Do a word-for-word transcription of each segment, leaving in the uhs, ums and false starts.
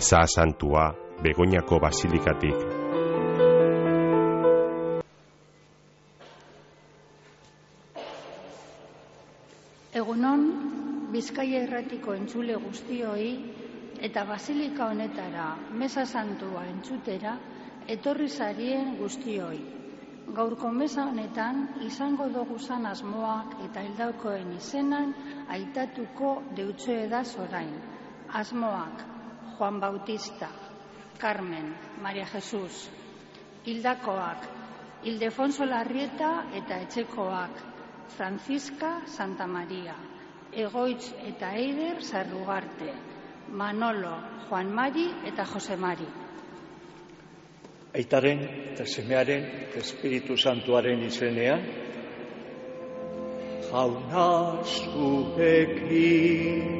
Meza Santua Begoñako Basilikatik. Egunon, Bizkaia Irratiko entzule guztioi eta basilika honetara Meza Santua entzutera etorri zarien guztioi. Gaurko meza honetan izango doguzan asmoak eta hildaukoen izenan aitatuko deutsoedaz orain. Asmoak: Juan Bautista, Carmen, Maria Jesus. Hildakoak: Ildefonso Larrieta eta etxekoak: Francisca Santa Maria, Egoitz eta Eider Sarrugarte, Manolo, Juan Mari eta Jose Mari. Aitaren eta semearen eta Espiritu Santuaren izenean, jauna zuekin.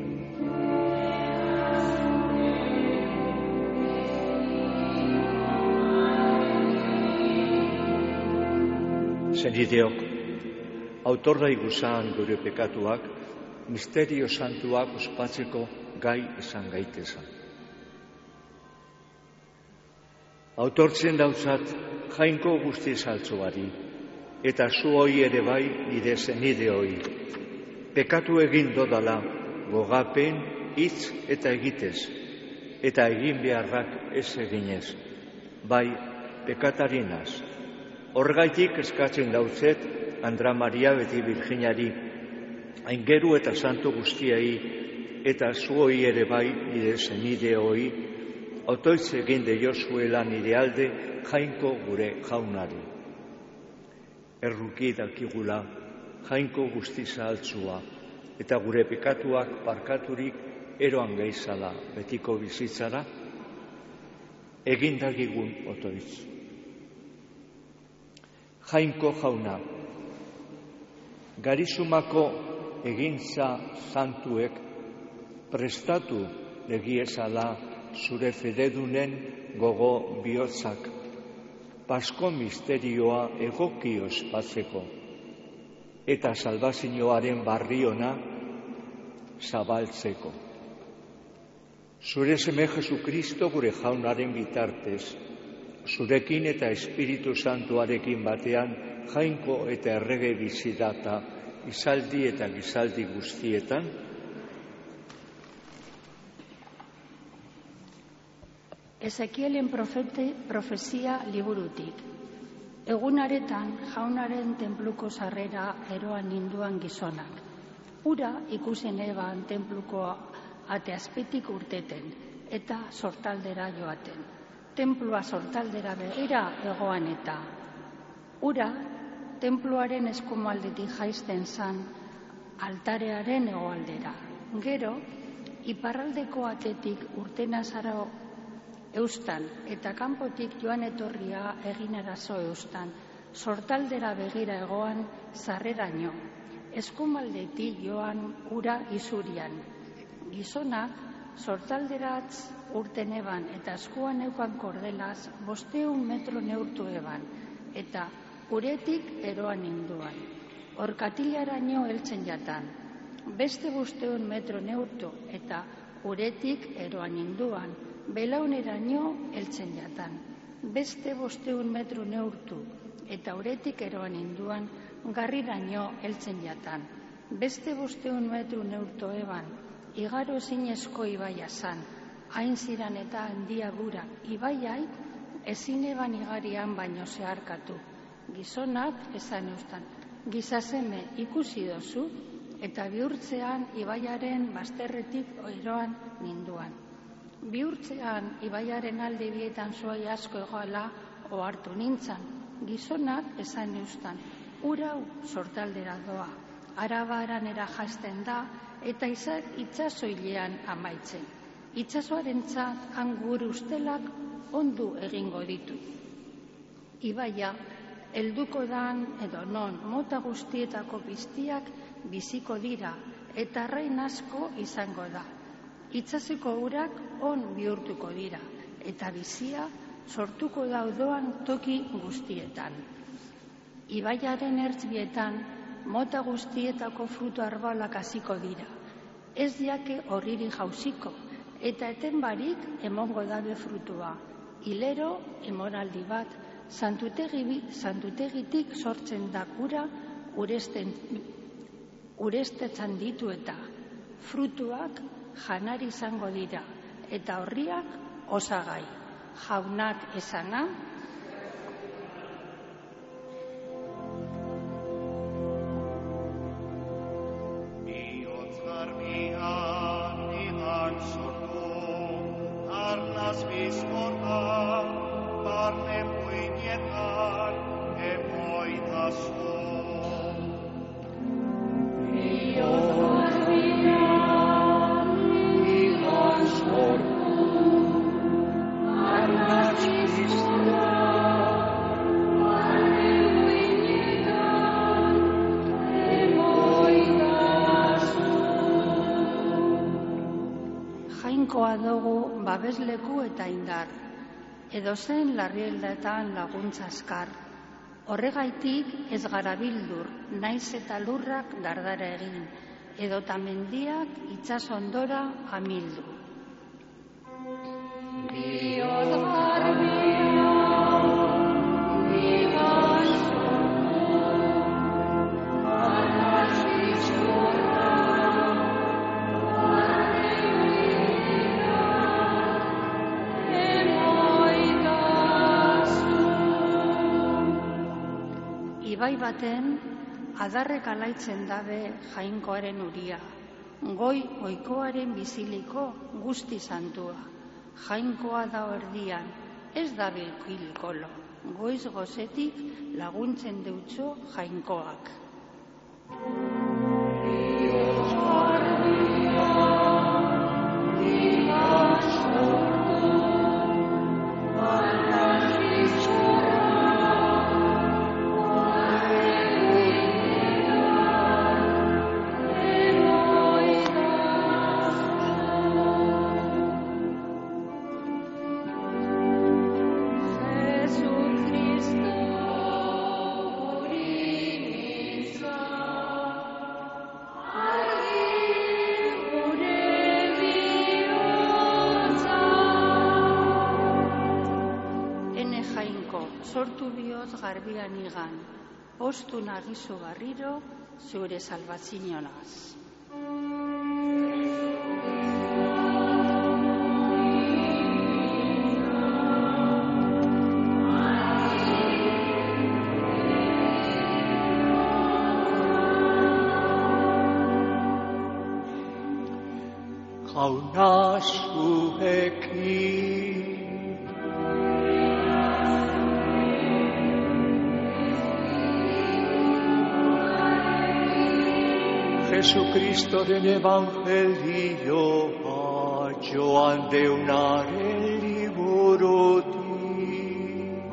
Senideok, autorra iguzan gure pekatuak, misterio santuak ospatzeko gai izan gaitezan. Autortzen dauzat jainko guzti saltzoari, eta zuoi ere bai nire zenideoi. Pekatu egin dodala, gogapen, hitz eta egitez, eta egin beharrak ez eginez, bai pekatarinaz. Horgaitik eskatzen dautzet Andra Maria beti Virginari, aingeru eta santo guztiei, eta zuoi ere bai nire zenideoi, otoitz egin deiozuela nire alde jainko gure jaunari. Erruki dakigula jainko guzti zahaltzua eta gure pekatuak parkaturik eroan geizala betiko bizitzara, egin dagigun otoitz. Jainko jauna, Garizumako egintza santuek prestatu legiezala zure fededunen gogo bihotzak, Pasko misterioa egoki ospatzeko, eta salbazioaren barriona zabaltzeko. Zure seme Jesukristo gure jaunaren bitartez, zurekin eta Espiritu Santuarekin batean jainko eta errege bizidata izaldi eta gizaldi guztietan, Ezekielen profete, profezia liburutik. Egunaretan jaunaren tenpluko sarrera eroan ninduan gizonak. Ura ikusen eban tenpluko ateazpetik urteten eta sortaldera joaten. Tenplua sortaldera begira egoan eta. Ura tenpluaren eskumaldetik jaisten zan altarearen hegoaldera. Gero, iparraldeko atetik urtena zara eustan eta kanpotik joan etorria egin arazo eustan, sortaldera begira egoan zarreraino, eskumaldetik joan ura izurian. Gizonak sortalderatz urten eban eta eskuan eukan kordelaz bosteun metro neurtu eban eta uretik eroan ninduan. Orkatilaraino heltzen jatan, beste bosteun metro neurtu eta uretik eroan ninduan, belauneraino heltzen jatan, beste bosteun metro neurtu eta uretik eroan ninduan garriraino heltzen jatan, beste bosteun metro neurtu eban, igaro ezinezko ibaia zan, hain ziran eta handia gura, ibaiai ezin eban igarian baino zeharkatu. Gizonak esan eustan, gizaseme ikusi dozu eta bihurtzean ibaiaren bazterretik eroan ninduan. Bihurtzean ibaiaren alde bietan zuai asko egoala ohartu nintzan. Gizonak esan eustan, urau sortaldera doa, arabaranera jasten da eta izak itsasoilean amaitzen. Itsasoarentzat hangur ustelak ondu egingo ditu. Ibaia helduko dan edo non mota guztietako piztiak biziko dira eta arrain asko izango da. Itsaseko urak on bihurtuko dira eta bizia sortuko daudoan toki guztietan. Ibaiaren ertzbietan mota guztietako fruto arbalak hasiko dira. Ez diake horriri jauziko eta eten barik emongo dabe frutua. Hilero, emoraldi bat, santutegi, santutegitik sortzen da kura uresten, urestetzan ditu eta frutuak janari izango dira, eta horriak osagai. Jaunak esana, jainkoa dugu babesleku eta indar, edo zen larrialdetan laguntza askar. Horregaitik ez gara bildur, naiz eta lurrak dardara egin, edota mendiak itsasondora amildu. Bihotz garbia, nigan sortu, arras bizkorra, ibai baten, adarrek alaitzen dabe jainkoaren uria, goi oikoaren biziliko guzti santua. Jainkoa da erdian, ez dabil kilkolo, goiz gozetik laguntzen deutxo jainkoak. Sortu bihotz garbian igan, postu nagizu barriro zure salvazionaz. Jauna zuekin, Jesucristoren evangelioa joan deunaren liburutik.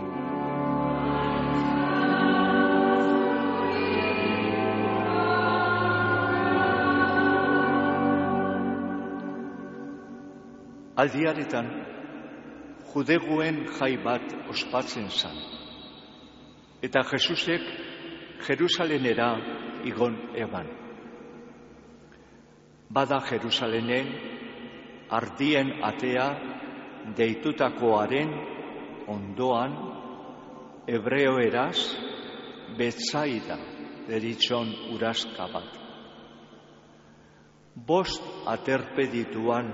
Aldiaretan, judeguen jai bat ospatzen zan, eta Jesusek Jerusalenera igon eban. Bada Jerusalenen ardien atea deitutakoaren ondoan hebreoeraz Betsaida deritzon uraska bat. Bost aterpe dituan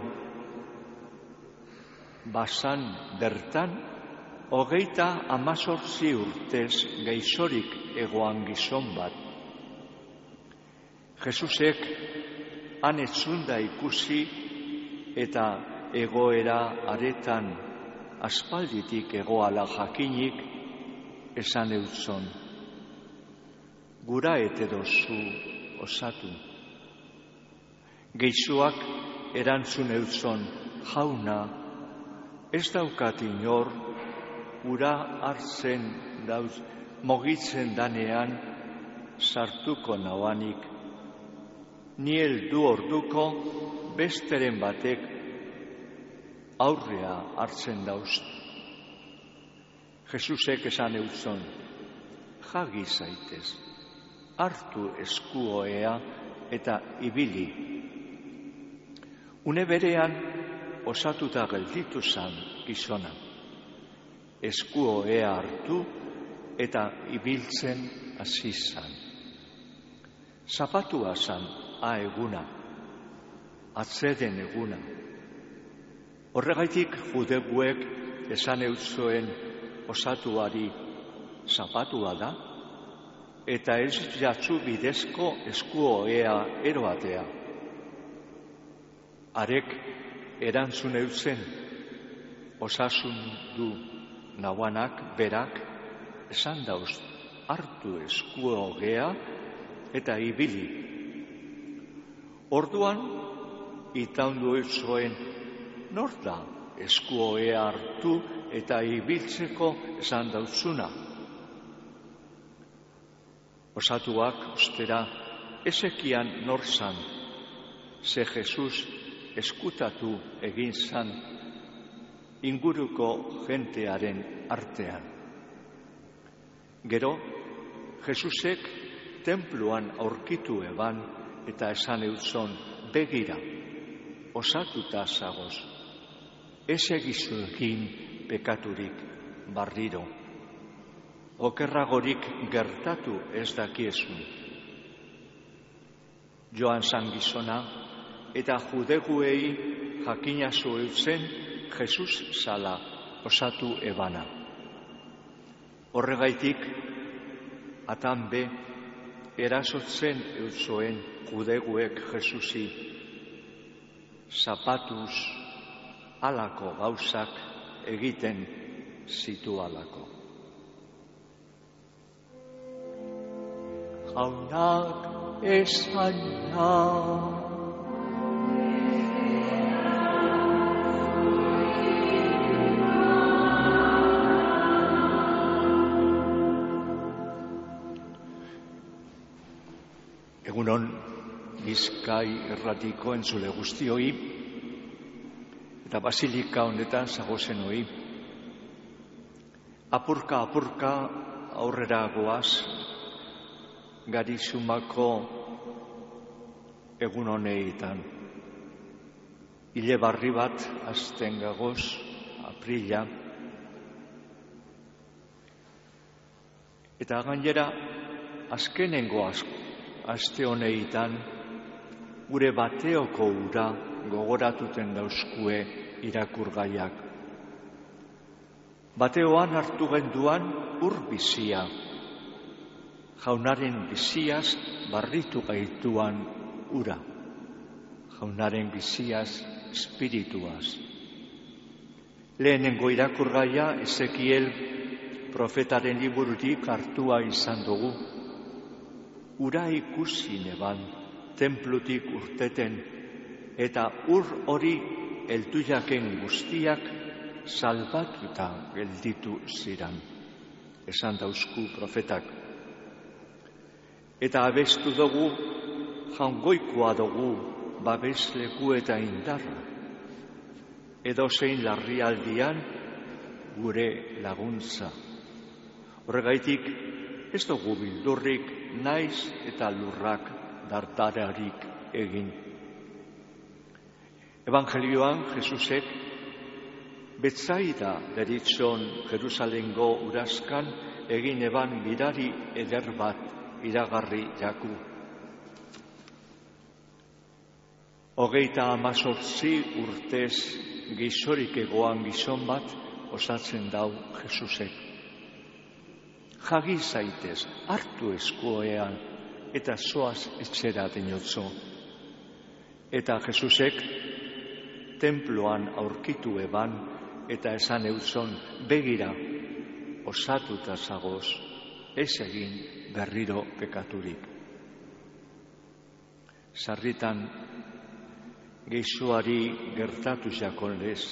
basan bertan hogeita hamazortzi urtez gaixorik egoan gizon bat. Jesusek han etzunda ikusi eta egoera aretan aspalditik egoala jakinik esan eutzon. Gura ete dozu osatu. Geixoak erantzun eutzon, jauna, ez daukat inor, ura hartzen dauz, mogitzen danean sartuko nauanik. Ni heldu orduko besteren batek aurrea hartzen dauz. Jesusek esan eutzon, jagi zaitez, hartu eskuoea eta ibili. Une berean, osatuta gelditu zan gizona. Esku ohea hartu eta ibiltzen hasi zan. Zapatua zan a eguna, atzeden eguna. Horregaitik judeguek esan eutzoen osatuari zapatua da, eta ez jatzu bidezko esku ohea eroatea. Arek erantzun eutzen, osasun du nauanak berak esan dauz hartu esku ohea eta ibili. Orduan, itaundu eutzoen, nor da esku ohea hartu eta ibiltzeko esan dautzuna? Osatuak ostera ezekian nor zan, ze Jesus eskutatu egin zan inguruko jentearen artean. Gero, Jesusek tenpluan aurkitu eban eta esan eutzon, begira, osatuta zagoz, ez egizu egin pekaturik barriro, okerragorik gertatu ez dakiezun. Joan zan gizona, eta judeguei jakinazu eutzen Jesus zala osatu ebana. Horregaitik, atan be, erasotzen eutzoen judeguek Jesusi, zapatuz alako gauzak egiten zitu alako. Jaunak esaina, egunon, Bizkai erratiko entzule guztioi, eta basilika honetan zagozen hoi. Apurka, apurka aurrera goaz, garizumako egun honeetan. Ile barri bat azten gagoz, aprila, eta gainera azkenengo asko. Aste honeetan, gure bateoko ura gogoratuten dauzkue irakurgaiak. Bateoan hartu genduan ur bizia, jaunaren biziaz barritu gaituan ura, jaunaren biziaz espirituaz. Lehenengo irakurgaia Ezekiel profetaren liburutik hartua izan dugu. Ura ikusi neban, tenplutik urteten, eta ur hori heldujaken guztiak salbatuta gelditu ziran, esan dauzku profetak. Eta abestu dugu, jaungoikoa dugu, babesleku eta indarra, edo zein larrialdian gure laguntza. Horregaitik, ez dugu bildurrik, naiz eta lurrak dartararik egin. Evangelioan Jesusek Betsaida deritzon Jerusalengo urazkan egin eban mirari eder bat iragarri jaku. Hogeita amazortzi urtez gizorik egoan gizon bat osatzen dau Jesusek. Jagi zaitez, hartu eskuoean, eta zoaz etxera denotzo. Eta Jesusek tenploan aurkitu eban, eta esan eutzon, begira, osatuta zagoz, ez egin berriro pekaturik. Sarritan, geizuari gertatu jakon lez,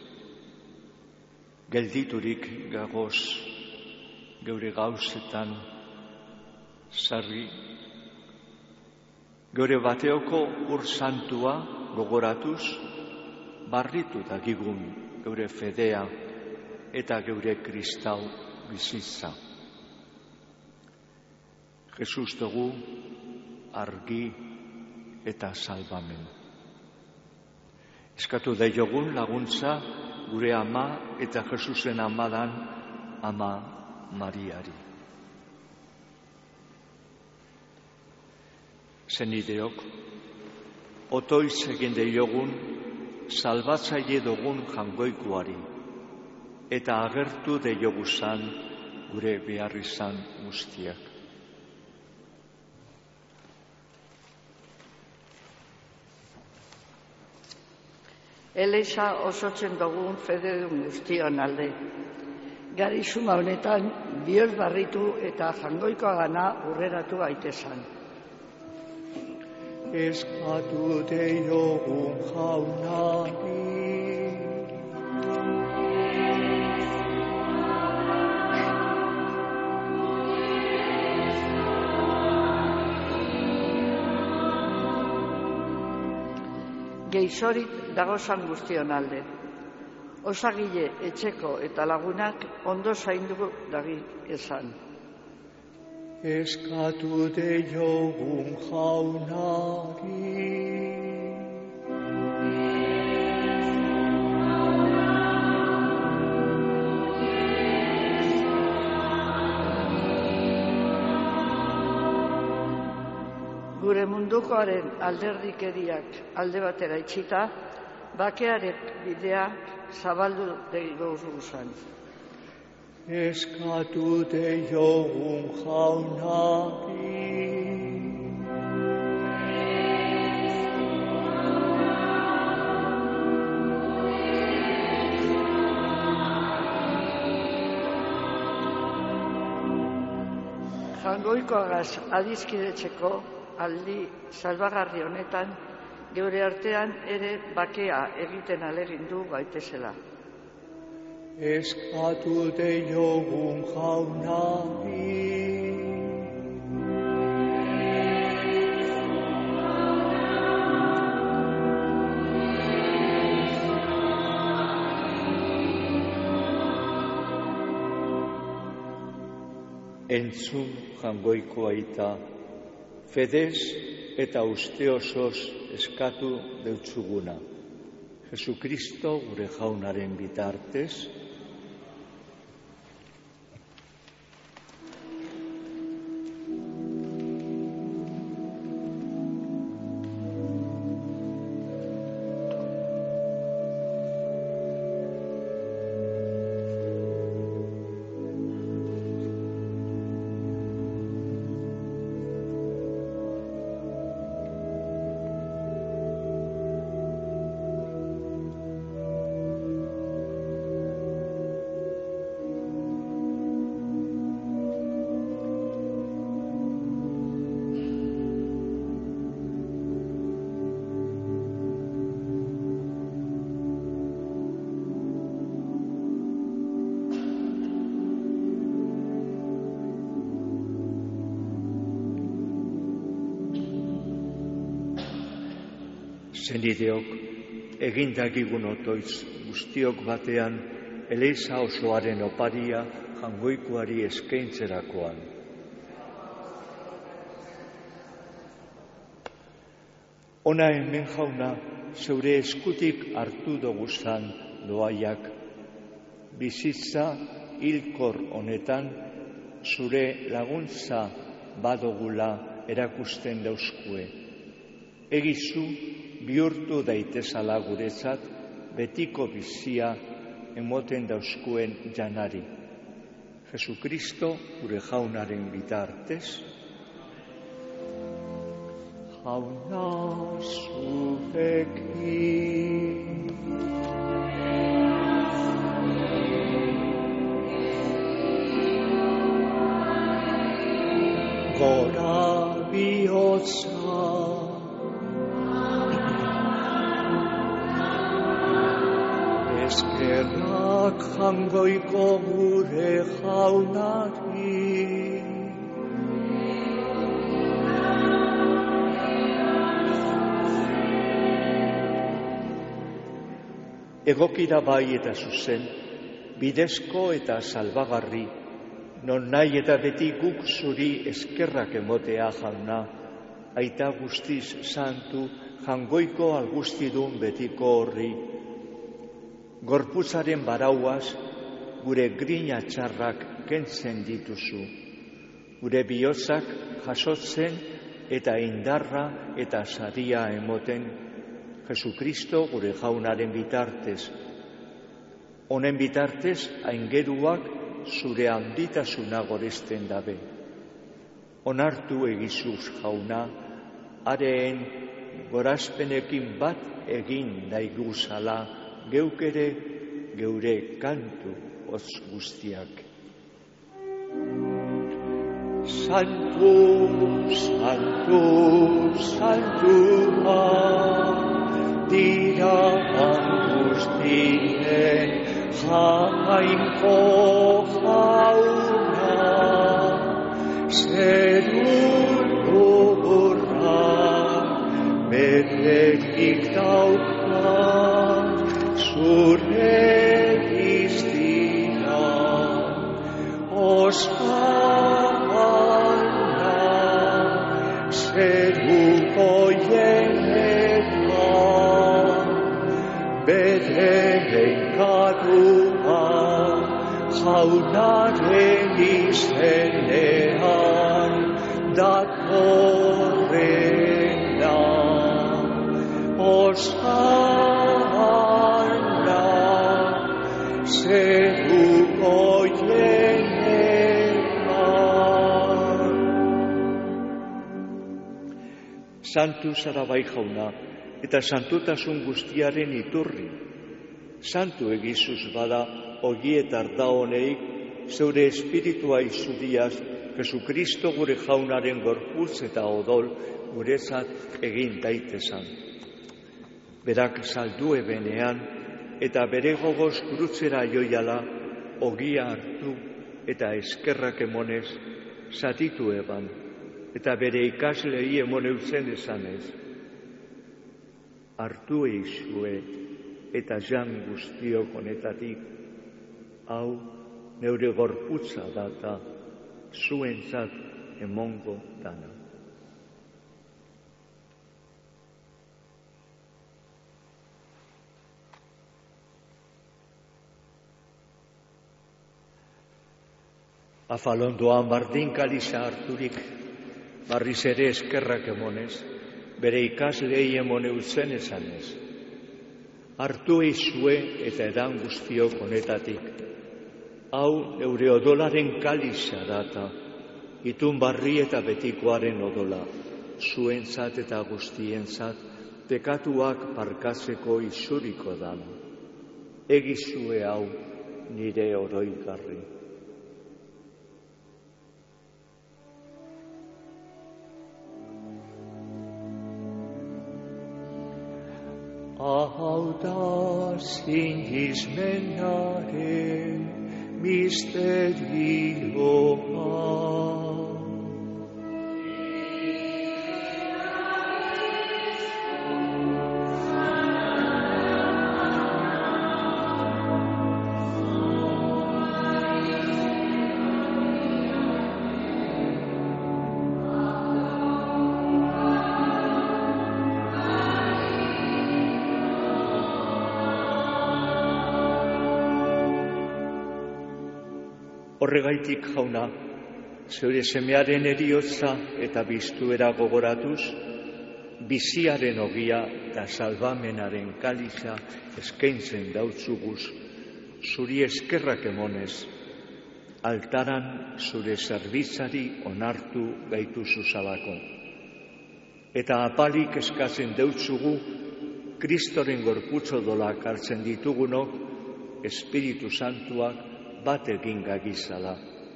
gelditurik gagoz, geure gauzetan, sarri, geure bateoko ur santua gogoratuz, barritu dakigun geure fedea eta geure kristau bizitza. Jesus dugu argi eta salbamen. Eskatu daiogun laguntza gure ama eta Jesusen amadan ama Mariari. Zenideok, otoiz egin daiogun salbatzaile dugun jangoikoari eta agertu daioguzan gure behar izan guztiak. Eliza osotzen dugun fededun guztion alde. Garizuma honetan bihotz barritu eta jangoikoa gana urreratu gaitezan. Eskatu deiogun jaunari. Geizorit dagozan guztion alde. Osagile etxeko eta lagunak ondo zaindu dagi esan. Eskatu deiogun jaunari. Gure mundukoaren alderdikeriak alde batera itxita, bakearen bidea zabaldu deigozuzan. Eskatu deiogun jaunari. Jangoikoagaz adizkidetzeko aldi salbagarri honetan, geure artean ere bakea egiten ahalegindu gaitezela. Eskatu deiogun jaunari. Entzun jangoiko aita, fedez eta uste osoz eskatu deutzuguna. Jesukristo gure jaunaren bitartez, zenideok, egindagigun otoiz guztiok batean Eliza osoaren oparia jangoikoari eskaintzerakoan. Ona hemen jauna, zeure eskutik hartu doguzan doaiak, bizitza hilkor honetan zure laguntza badogula erakusten dauzkue. Egizu bihurtu daitezala guretzat betiko bizia emoten dauzkuen janari. Jesukristo gure jaunaren bitartez. Jauna zurekin. Gora bihotza. Eskerrak jangoiko gure jaunari. Egokira bai eta zuzen, bidezko eta salbagarri, non nahi eta beti guk zuri eskerrak emotea jauna, aita guztiz santu jangoiko algustidun betiko horri, gorputzaren barauaz gure grina txarrak kentzen dituzu, gure bihotzak jasotzen eta indarra eta saria emoten Jesukristo gure jaunaren bitartez. Honen bitartez aingeruak zure handitasuna goresten dabe. Onartu egizuz jauna, hareen gorazpenekin bat egin daiguzala geuk ere geure kantu hotz guztiak. Santu, santu, santua, dira guztien jainko jauna, zerun lurra betekik dauka, zure iztira ospana, zeruko jeneta, bere kadua, jaunaren izenean datorrena. Osana, zeruko jeneta. Santu zara bai jauna, eta santutasun guztiaren iturri. Santu egizuz bada, ogietar da honeik, zeure espiritua izudiaz, Jesukristo gure jaunaren gorputz eta odol guretzat egin daitezan. Berak saldu ebenean, eta bere gogoz krutzera joiala, ogia hartu eta eskerrak emonez, zatitu eban, eta bere ikaslei emoneutzen esanez. Hartu eizue eta jan guztiok honetatik, hau neure gorputza data, zuentzat emongo dana. Afalondoan bardin kaliza harturik, barriz ere eskerrak emonez, bere ikaslei emoneutzen esanez. Hartu eizue eta edan guztiok honetatik. Hau eure odolaren kaliza data, itun barri eta betikoaren odola, zuentzat eta guztientzat, pekatuak parkatzeko isuriko dana. Egizue hau nire oroigarri. Hau da sinismenaren misterioa. Horregaitik jauna, zeure semearen eriotza eta biztuera gogoratuz, biziaren ogia eta salbamenaren kaliza eskaintzen dautzuguz, zuri eskerrak emonez, altaran zure zerbitzari onartu gaituzu zabako. Eta apalik eskatzen deutzugu, Kristoren gorputzo dolak hartzen ditugunok, Espiritu Santuak bat egin gagizala.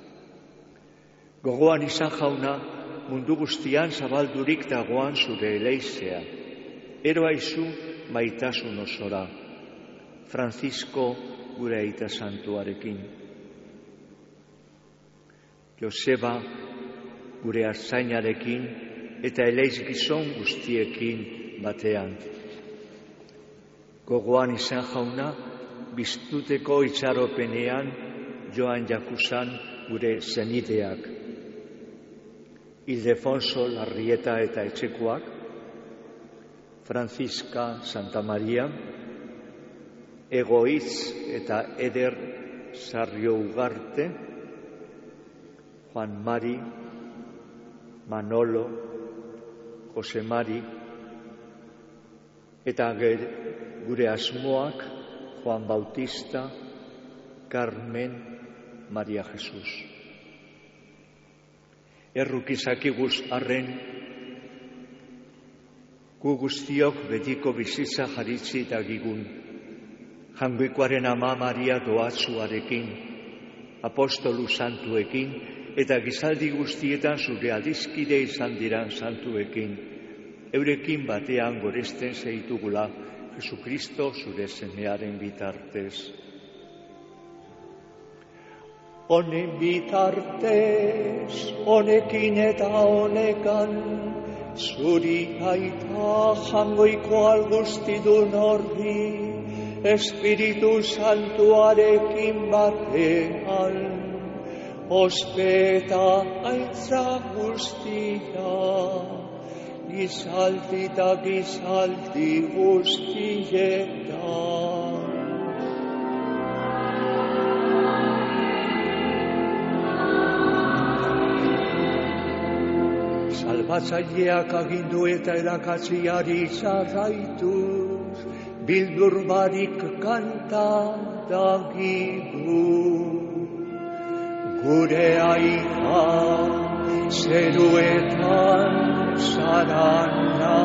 Gogoan izan jauna, mundu guztian zabaldurik dagoan zure eleizea. Eroa izu maitasun osora. Francisco gure aita santuarekin. Joseba gure artzainarekin eta eleiz gizon guztiekin batean. Gogoan izan jauna, biztuteko itxaropenean joan jakusan gure zenideak. Ildefonso Larrieta eta etxekoak, Franziska Santa Maria, Egoitz eta Eder Sarrio Ugarte, Juan Mari, Manolo, Jose Mari, eta gure asmoak Juan Bautista, Carmen, Maria Jesus. Errukizakiguz arren, gu guztiok betiko bizitza jaritzi dagigun, Jangoikoaren ama Maria doatzuarekin, apostolu santuekin, eta gizaldi guztietan zure adiskide izan diran santuekin, eurekin batean goresten zeitugula, Jesukristo zure semearen bitartez. Honen bitartez, honekin eta honekan, zuri aita jangoiko algustidun horri, Espiritu Santuarekin batean, ospeta aitza guztia, gizaldi eta gizaldi guztietan. Salbatzaileak agindu eta erakatziari zarraituz, bildur barik kanta dagigu. Gure aita zeruetan zarana,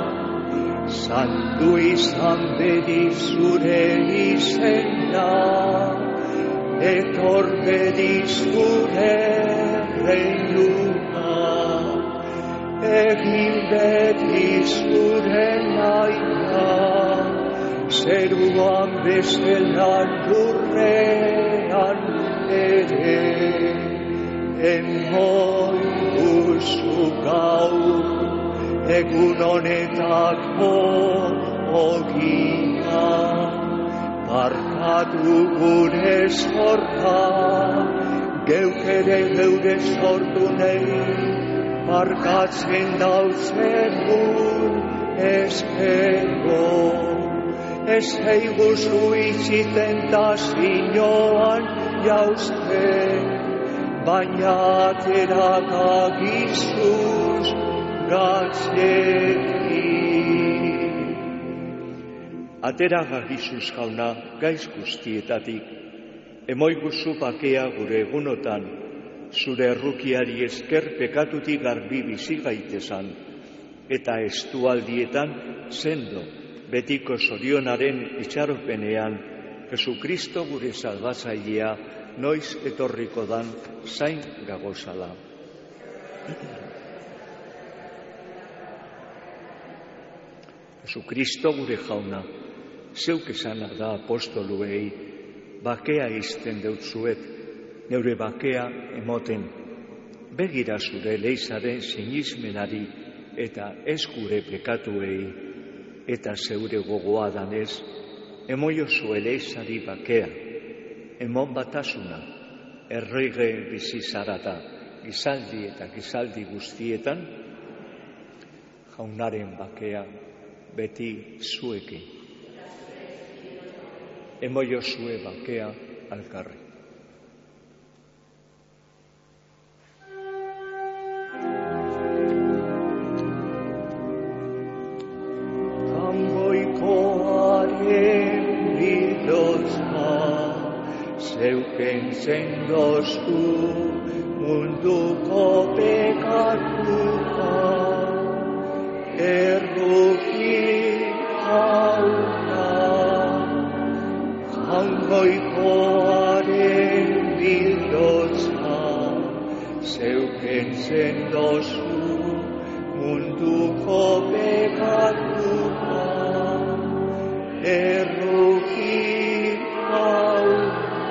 santu izan bedi zure izena, etor bedi zure reinua, egin bedi zure naia, zeruan bezala lurrean ere, emoi guzu gaur, egun honetako ogia, barkatu gure zorra, geuk ere geure sortu nahi, barkatzen dauzegun ezkero. Ez eiguzu itxiten da zinoan jauzten, baina aterakagizuz gatzekin. Aterakagizuz jauna gaiz guztietatik, emoiguzu bakea gure egunotan, zure errukiari esker pekatutik garbi bizi gaitezan, eta estualdietan sendo, betiko zorionaren itxaropenean, Jesukristo gure salbatzailea noiz etorriko dan zain gagozala. Jesukristo gure jauna, zeuk esana da apostoluei, bakea izten deutzuet, neure bakea emoten, begira zure leizaren sinismenari eta ez gure pekatuei, eta zeure gogoa danez, emoio zueleizari bakea, emon batasuna, errege bizizarata, gizaldi eta gizaldi guztietan, jaunaren bakea beti zuekin. Emoio zue bakea alkarri. Zeuken zendozu munduko pekatuta, erruki hauna, jangoikoaren bildotza. Zeuken zendozu munduko pekatuta, erruki hauna,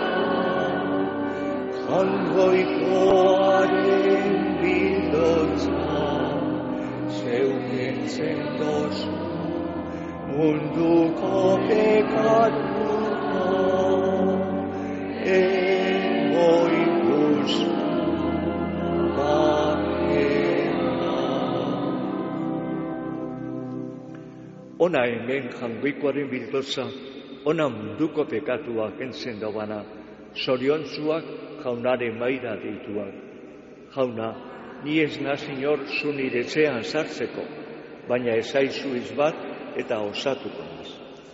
Jangoikoaren bildotza, zeuken zendozu, munduko pekatuta, emoikuz bakena. ona hemen jangoikoaren bildoza, ona munduko pekatua kentzen dobana, zoriontzuak jaunaren maira deituak. Jauna, ni ez naz inor zu nire etxean sartzeko, baina ezaizu izbat eta osatuko naz.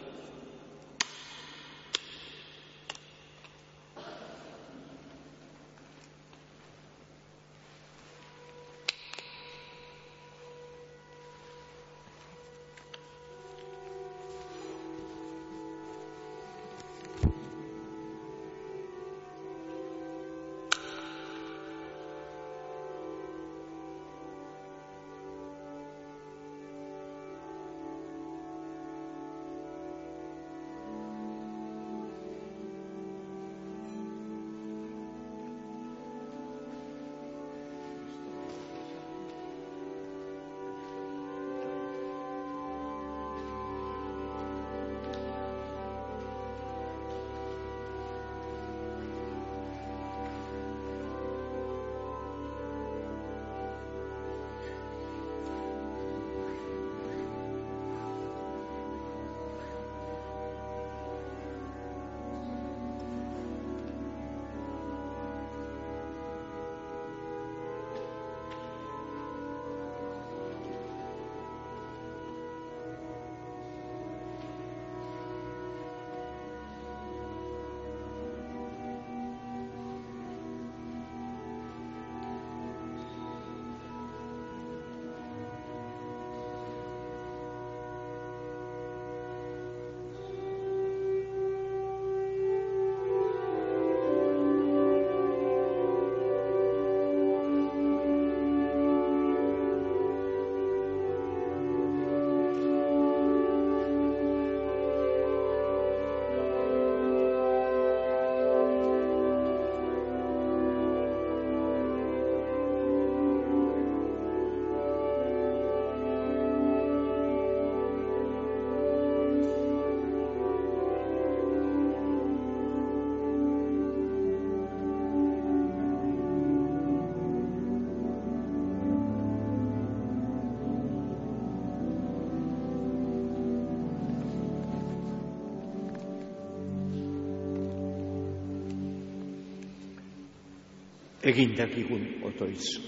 Egindakigun otoitzu.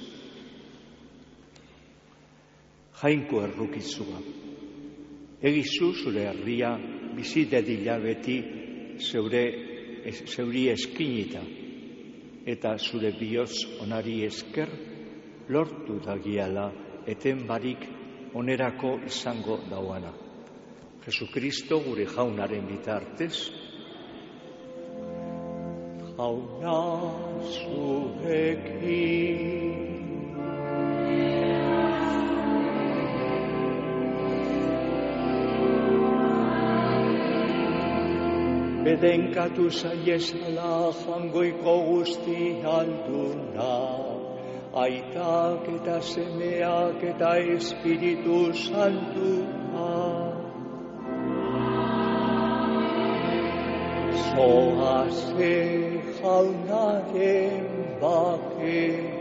Jainko errukizua, egizu zure herria bizi dedila beti zeure, zeuri eskinita, eta zure bihotz onari esker lortu dagiala eten barik onerako izango dauana. Jesukristo gure jaunaren bitartez, jauna zuekin. Bedenkatu zaiezala jangoiko guzti alduna, aitak eta semeak eta espiritu santua. Zoaze jaunaren bake.